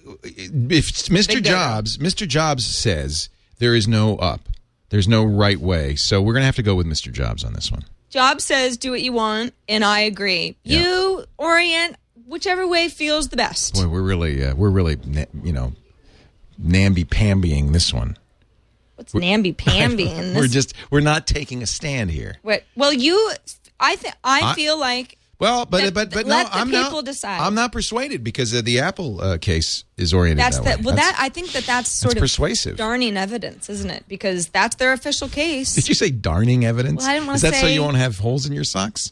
if Mister Big Dodo. Jobs, Mister Jobs says there is no up, there's no right way. So we're going to have to go with Mister Jobs on this one. Job says do what you want, and I agree. Yeah. You orient whichever way feels the best. Boy, we're really, uh, we're really, na- you know, namby-pambying this one. What's namby-pamby in this? We're just, we're not taking a stand here. Wait, well, you, I think, I I- feel like Well, but Let- but but let no, the I'm people not. decide. I'm not persuaded because uh, the Apple uh, case is oriented that's that the way. well. That's- That I think that that's sort of persuasive. darning evidence, isn't it? Because that's their official case. Did you say darning evidence? Well, I didn't wanna Is that so say- you won't have holes in your socks?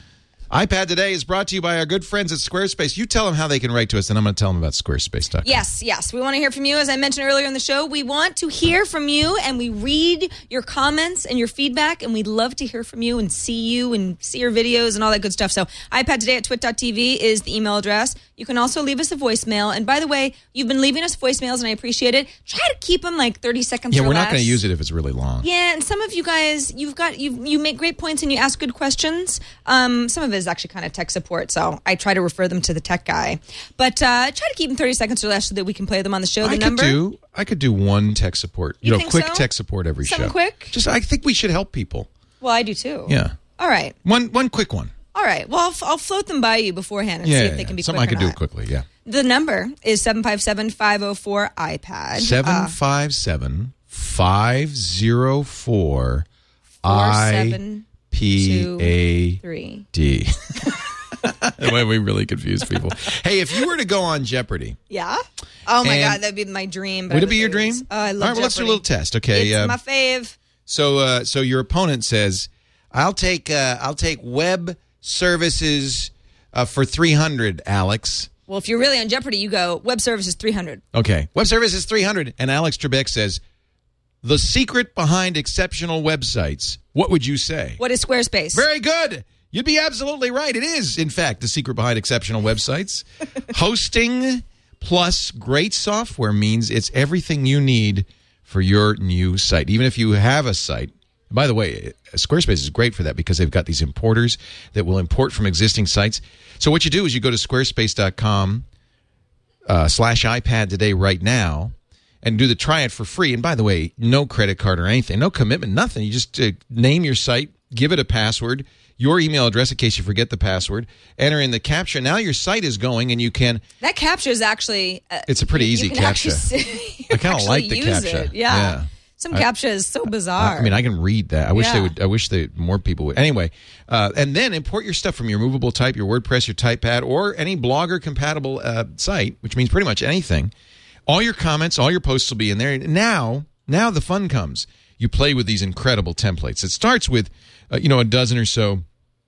iPad Today is brought to you by our good friends at Squarespace. You tell them how they can write to us, and I'm going to tell them about Squarespace dot com. Yes, yes. We want to hear from you. As I mentioned earlier in the show, we want to hear from you, and we read your comments and your feedback, and we'd love to hear from you and see you and see your videos and all that good stuff. So iPad Today at twit dot t v is the email address. You can also leave us a voicemail. And by the way, you've been leaving us voicemails, and I appreciate it. Try to keep them like thirty seconds Yeah, or we're less. not going to use it if it's really long. Yeah, and some of you guys, you've got you you make great points and you ask good questions. Um, some of it is actually kind of tech support, so I try to refer them to the tech guy. But uh, try to keep them thirty seconds or less so that we can play them on the show. The I number could do. I could do one tech support. You, You know, think quick so? tech support every Something show. quick? Just, I think we should help people. Well, I do too. Yeah, All right. one one quick one. All right. Well, I'll, f- I'll float them by you beforehand and Yeah, see yeah, if they yeah. can be something quick I could or do not. quickly. Yeah, The number is seven five seven, five oh four, iPad. seven Uh, five seven five zero four I P A three. D. The way we really confuse people. Hey, if you were to go on Jeopardy. Yeah? Oh, my And- God. That'd be my dream. but Would I it be think your it dream? is. Oh, I love All right, well, let's do a Jeopardy. little test. Okay. It's uh, my fave. So, uh, so your opponent says, "I'll take, uh, I'll take web services uh, for three hundred, Alex." Well, if you're really on Jeopardy, you go web services three hundred. Okay, web services three hundred, and Alex Trebek says, "The secret behind exceptional websites." What would you say? What is Squarespace? Very good. You'd be absolutely right. It is, in fact, the secret behind exceptional websites. Hosting plus great software means it's everything you need for your new site. Even if you have a site. By the way, Squarespace is great for that because they've got these importers that will import from existing sites. So what you do is you go to squarespace.com uh, slash iPad today right now and do the try it for free. And by the way, no credit card or anything, no commitment, nothing. You just uh, name your site, give it a password, your email address in case you forget the password, enter in the CAPTCHA. Now your site is going and you can... That CAPTCHA is actually... Uh, It's a pretty you- easy you can actually CAPTCHA. sit- you I kind of actually like the use CAPTCHA. it. Yeah. Yeah. Some I- CAPTCHA is so bizarre. I mean, I can read that. I wish they Yeah. would. I wish that more people would. Anyway, uh, and then import your stuff from your movable type, your WordPress, your TypePad, or any Blogger compatible uh, site, which means pretty much anything. All your comments, all your posts will be in there. Now, now the fun comes. You play with these incredible templates. It starts with, uh, you know, a dozen or so.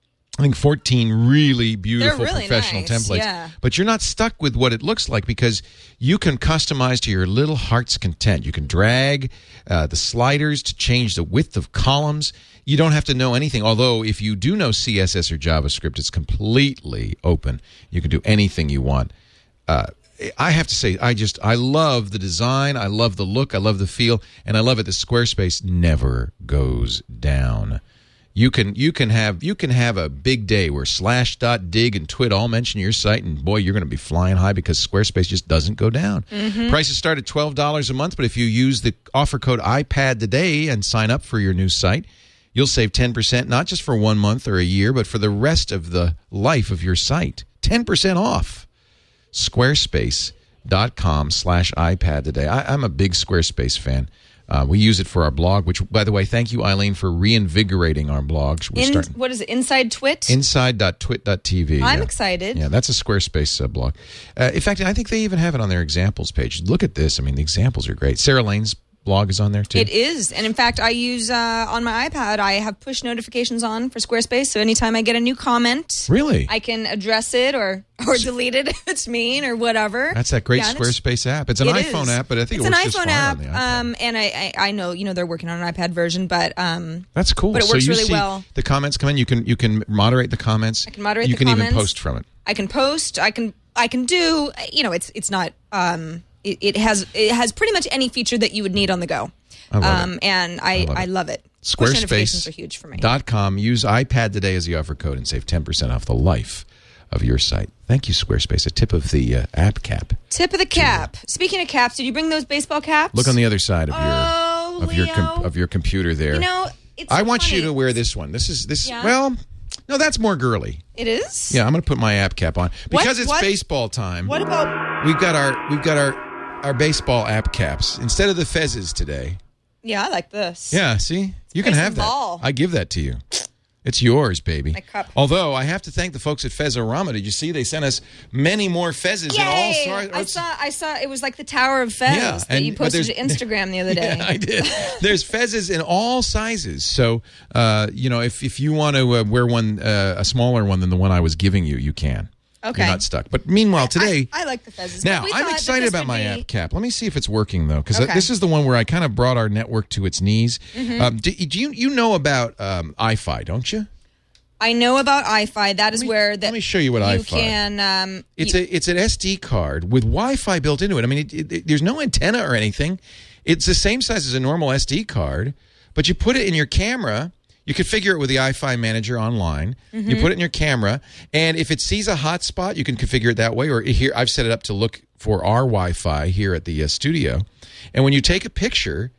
I think fourteen really beautiful really professional nice, templates. yeah. But you're not stuck with what it looks like because you can customize to your little heart's content. You can drag uh, the sliders to change the width of columns. You don't have to know anything. Although if you do know C S S or JavaScript, it's completely open. You can do anything you want. Uh, I have to say, I just, I love the design. I love the look. I love the feel. And I love it that Squarespace never goes down. You can you can have you can have a big day where slash dot dig and twit all mention your site, and boy, you're going to be flying high because Squarespace just doesn't go down. Mm-hmm. Prices start at twelve dollars a month, but if you use the offer code iPad today and sign up for your new site, you'll save ten percent, not just for one month or a year, but for the rest of the life of your site. ten percent off. Squarespace.com slash iPad today. I, I'm a big Squarespace fan. Uh, we use it for our blog, which, by the way, thank you, Eileen, for reinvigorating our blogs. We're In, starting what is it? Inside Twit? inside dot twit dot t v. I'm yeah. excited. Yeah, that's a Squarespace uh, blog. Uh, in fact, I think they even have it on their examples page. Look at this. I mean, the examples are great. Sarah Lane's blog is on there, too. It is. And in fact, I use uh, on my iPad, I have push notifications on for Squarespace. So anytime I get a new comment, Really? I can address it or, or delete it if it's mean or whatever. That's that great Yeah, and it's- Squarespace app. It's an It iPhone is. app, but I think it's it works an just iPhone fine app, on the iPad. um, and I, I I know you know they're working on an iPad version, but um, That's cool. but it works so you really see well. The comments come in. You can you can moderate the comments. I can moderate You the can even comments. post from it. I can post. I can I can do. You know, it's it's not. Um, it, it has it has pretty much any feature that you would need on the go. I love um, it. and I love I it. love it. Push notifications are huge for me. Squarespace dot com. Use iPad today as the offer code and save ten percent off the life of your site. Thank you, Squarespace. A tip of the uh, app cap. Tip of the cap. Speaking of caps, did you bring those baseball caps? Look on the other side of your Oh, of your com- Leo. of your computer there. You know, it's I so want you funny. to wear this one. This is this. Yeah? Well, no, that's more girly. It is. Yeah, I'm going to put my app cap on What- because it's what- baseball time. What about? We've got our we've got our our baseball app caps instead of the fezzes today. Yeah, I like this. Yeah, see, you can Nice have and that. ball. I give that to you. It's yours, baby. My cup. Although I have to thank the folks at Fezorama. Did you see they sent us many more fezzes in all Yay! sorts? I saw. I saw. It was like the Tower of Fez Yeah, that and- you but posted to there's- Instagram the other day. Yeah, I did. There's fezzes in all sizes. So, uh, you know, if, if you want to uh, wear one, uh, a smaller one than the one I was giving you, you can. Okay. You're not stuck. But meanwhile, today... I, I like the Fezes. Now, but we I'm thought that excited this about would my be- app cap. Let me see if it's working, though, because Okay. this is the one where I kind of brought our network to its knees. Mm-hmm. Um, do, do you you know about um, iFi, don't you? I know about iFi. That is me- where that let me show you what you iFi. can. Um, It's you- a it's an S D card with Wi-Fi built into it. I mean, it, it, it- there's no antenna or anything. It's the same size as a normal S D card, but you put it in your camera. You configure it with the iFi Manager online. Mm-hmm. You put it in your camera, and if it sees a hotspot, you can configure it that way. Or here, I've set it up to look for our Wi-Fi here at the uh, studio. And when you take a picture,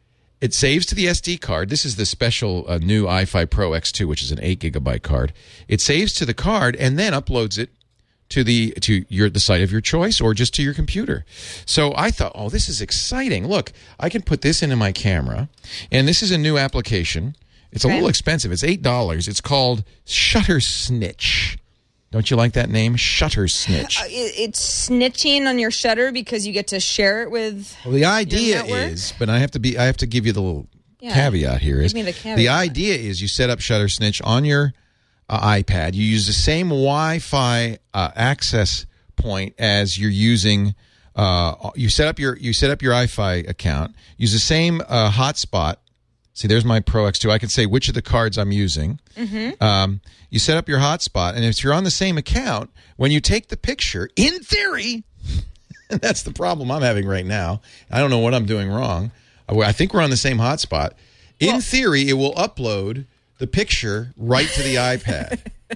it saves to the S D card. This is the special uh, new iFi Pro X two, which is an eight gigabyte card. It saves to the card and then uploads it to the to your the site of your choice or just to your computer. So I thought, oh, this is exciting. Look, I can put this into my camera, and this is a new application. It's a Okay. little expensive. It's eight dollars. It's called Shutter Snitch. Don't you like that name? Shutter Snitch. Uh, it- it's snitching on your shutter because you get to share it with. Well, the idea network? is, but I have to be I have to give you the little Yeah. caveat here is Give me the caveat. the idea is you set up Shutter Snitch on your uh, iPad. You use the same Wi-Fi uh, access point as you're using. Uh, you set up your you set up your iFi account. Use the same uh, hotspot. See, there's my Pro X two. I can say which of the cards I'm using. Mm-hmm. Um, you set up your hotspot, and if you're on the same account, when you take the picture, in theory, and that's the problem I'm having right now. I don't know what I'm doing wrong. I I think we're on the same hotspot. In Well- theory, it will upload the picture right to the iPad.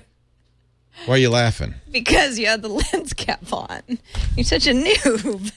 Why are you laughing? Because you had the lens cap on. You're such a noob.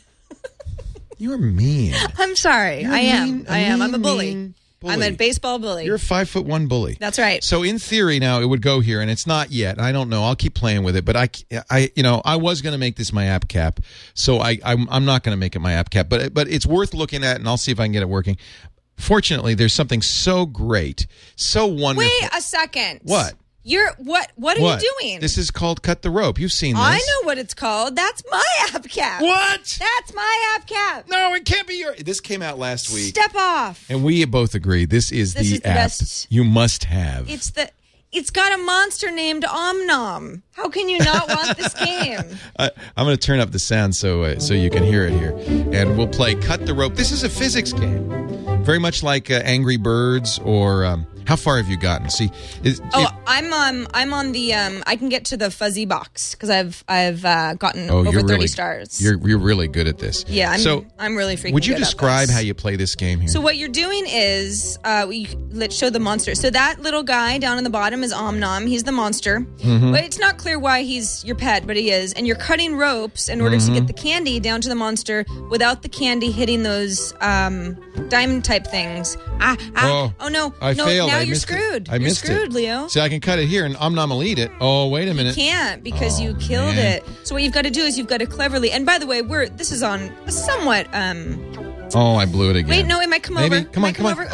You're mean. I'm sorry. You're I am. mean- a I am. I'm a mean, bully. mean I'm a bully. baseball bully. You're a five foot one bully. That's right. So in theory, now it would go here, and it's not yet. I don't know. I'll keep playing with it, but I, I, you know, I was going to make this my app cap, so I, I'm, I'm not going to make it my app cap. But, but it's worth looking at, and I'll see if I can get it working. Fortunately, there's something so great, so wonderful. Wait a second. What? You're what? What are What? you doing? This is called Cut the Rope. You've seen this. I know what it's called. That's my app cap. What? That's my app cap. No, it can't be your. This came out last week, Step off. and we both agree this is This the is the app best. you must have. It's the. It's got a monster named Omnom. How can you not want this game? I, I'm going to turn up the sound so uh, so you can hear it here, and we'll play Cut the Rope. This is a physics game, very much like uh, Angry Birds or um, how far have you gotten? See, it, Oh, it- I'm um I'm on the um I can get to the fuzzy box because I've I've uh, gotten oh, over you're thirty really stars. You're you're really good at this. yeah, I'm so I'm really freaking. would you good at describe this. how you play this game here? So what you're doing is, uh, we let's show the monster. So that little guy down in the bottom is Omnom. He's the monster. Mm-hmm. But it's not clear why he's your pet, but he is. And you're cutting ropes in order Mm-hmm. to get the candy down to the monster without the candy hitting those um, diamond type things. Ah, ah. Oh, Oh, no, I no! failed. Now I you're missed it. screwed. I you're missed it. screwed, Leo. See, I can cut it here, and I'm not gonna eat it. Oh, wait a minute. Can't because you Oh, killed man. it. So what you've got to do is you've got to cleverly. And by the way, we're this is on a somewhat. Um, Oh, I blew it again. wait, no, it might come Maybe? over. Come It on, might come on. over.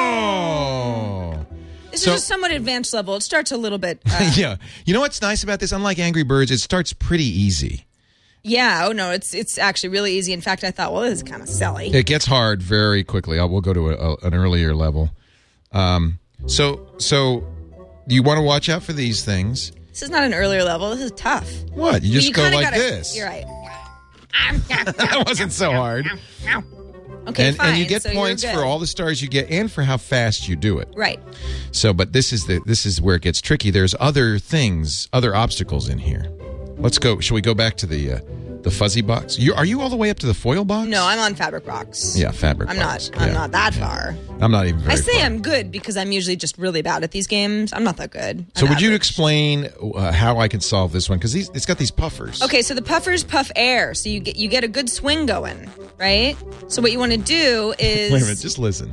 Oh. This So- is a somewhat advanced level. It starts a little bit. Uh, Yeah. You know what's nice about this? Unlike Angry Birds, it starts pretty easy. yeah. Oh no, it's it's actually really easy. In fact, I thought, well, this is kind of silly. It gets hard very quickly. I'll, we'll go to a, a, an earlier level. Um, so, so you want to watch out for these things. This is not an earlier level. This is tough. What? You just go kinda like gotta- this. You're right. That wasn't so hard. Okay, and, fine. and you get so you're points good. for all the stars you get and for how fast you do it. Right. So, but this is the this is where it gets tricky. There's other things, other obstacles in here. Let's go. Shall we go back to the uh, the fuzzy box? You are you all the way up to the foil box? No, I'm on fabric box. Yeah, fabric I'm box. not. I'm Yeah. not that far. I'm not even. Very I say far. I'm good because I'm usually just really bad at these games. I'm not that good. So, I'm would you average. explain uh, how I can solve this one? Because it's got these puffers. Okay, so the puffers puff air, so you get you get a good swing going, right? So what you want to do is Wait a minute. Just listen.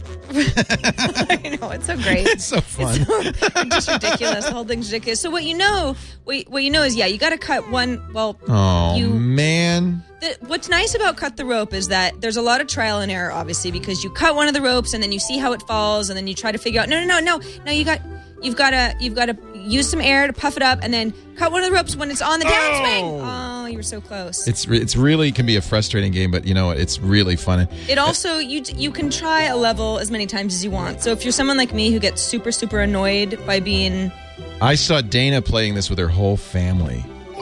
I know it's so great. It's so fun. It's just ridiculous. The whole thing's ridiculous. So what you know, what, what you know is, yeah, you got to cut one. Well, Oh you. man. The, what's nice about cut the rope is that there's a lot of trial and error, obviously, because you cut one of the ropes and then you see how it falls, and then you try to figure out. No, no, no, no, no. You got, you've got to, you've got to use some air to puff it up, and then cut one of the ropes when it's on the downswing. Oh, you were so close. It's re- it's really can be a frustrating game, but you know what? It's really fun. It also you you can try a level as many times as you want. So if you're someone like me who gets super super annoyed by being I saw Dana playing this with her whole family.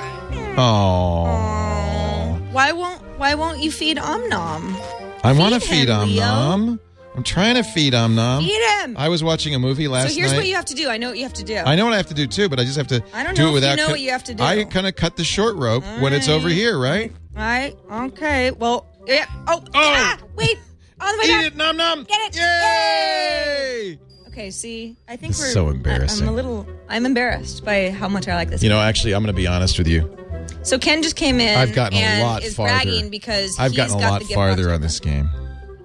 Oh. why won't why won't you feed Omnom? I want to Feed feed him, Leo. Omnom. I'm trying to feed Omnom. Feed him. I was watching a movie last So here's night. what you have to do. I know what you have to do. I know what I have to do too, but I just have to I don't do know it if without. you know cut- what you have to do. I kind of cut the short rope when it's over here, right? All right. Okay. Well. Yeah. Oh. Oh. Ah, wait. On the way Eat back. it, nom nom. Get it. Yay! Okay. See, I think It's we're so embarrassing. I'm a little. I'm embarrassed by how much I like this. You know, actually, I'm going to be honest with you. So Ken just came in. I've gotten and a lot is farther. bragging because I've he's gotten a got lot the gift farther box on this game.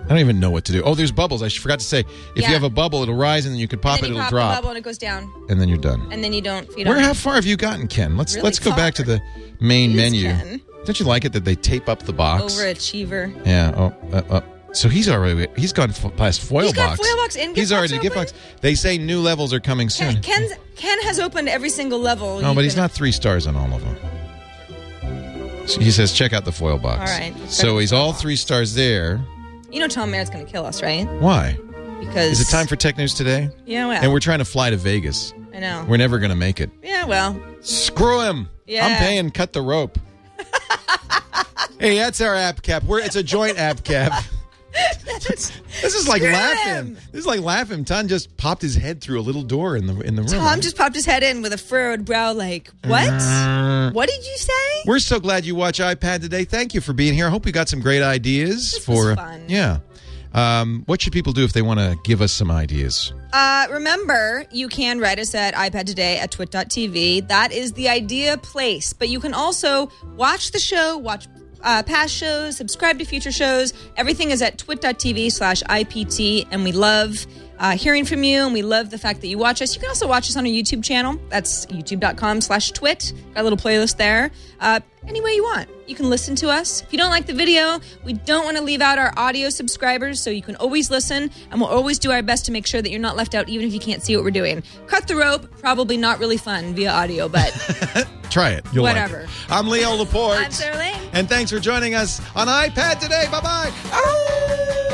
I don't even know what to do. Oh, there's bubbles. I forgot to say, if Yeah. you have a bubble, it'll rise, and then you could pop and then it, you it'll pop drop, the bubble and it goes down. and then you're done. And then you don't feed Where? on How it. far have you gotten, Ken? Let's Really let's go back to far. the main Jeez, menu. Ken. Don't you like it that they tape up the box? Overachiever. Yeah. Oh, uh, uh. So he's already he's gone f- past foil He's got box. foil box and gift He's box already gift open? box. They say new levels are coming soon. Ken, Ken's, Ken has opened every single level. no, you but he's can- not three stars on all of them. So he says, check out the foil box. All right, let's check So the he's foil all box. three stars there. You know Tom Merritt's going to kill us, right? Why? Because Is it time for Tech News Today? Yeah, well. And we're trying to fly to Vegas. I know. We're never going to make it. Yeah, well. Screw him. Yeah. I'm paying. Cut the rope. Hey, that's our app cap. We're it's a joint app cap. This is like Screw laughing. him. This is like laughing. Tom just popped his head through a little door in the in the room. Tom just popped his head in with a furrowed brow like, what? Uh, What did you say? We're so glad you watch iPad today. Thank you for being here. I hope we got some great ideas This for was fun. yeah. Um, what should people do if they want to give us some ideas? Uh, remember, you can write us at iPad Today at twit dot t v. That is the idea place. But you can also watch the show, watch uh, past shows, subscribe to future shows. Everything is at twit dot t v slash I P T. And we love uh, hearing from you. And we love the fact that you watch us. You can also watch us on our YouTube channel. That's youtube dot com slash twit. Got a little playlist there. Uh, any way you want. You can listen to us. If you don't like the video, we don't want to leave out our audio subscribers, so you can always listen, and we'll always do our best to make sure that you're not left out, even if you can't see what we're doing. Cut the rope, probably not really fun via audio, but Try it. You'll Whatever. Like it. I'm Leo Laporte. I'm Sarah Lane. And thanks for joining us on iPad Today. Bye-bye.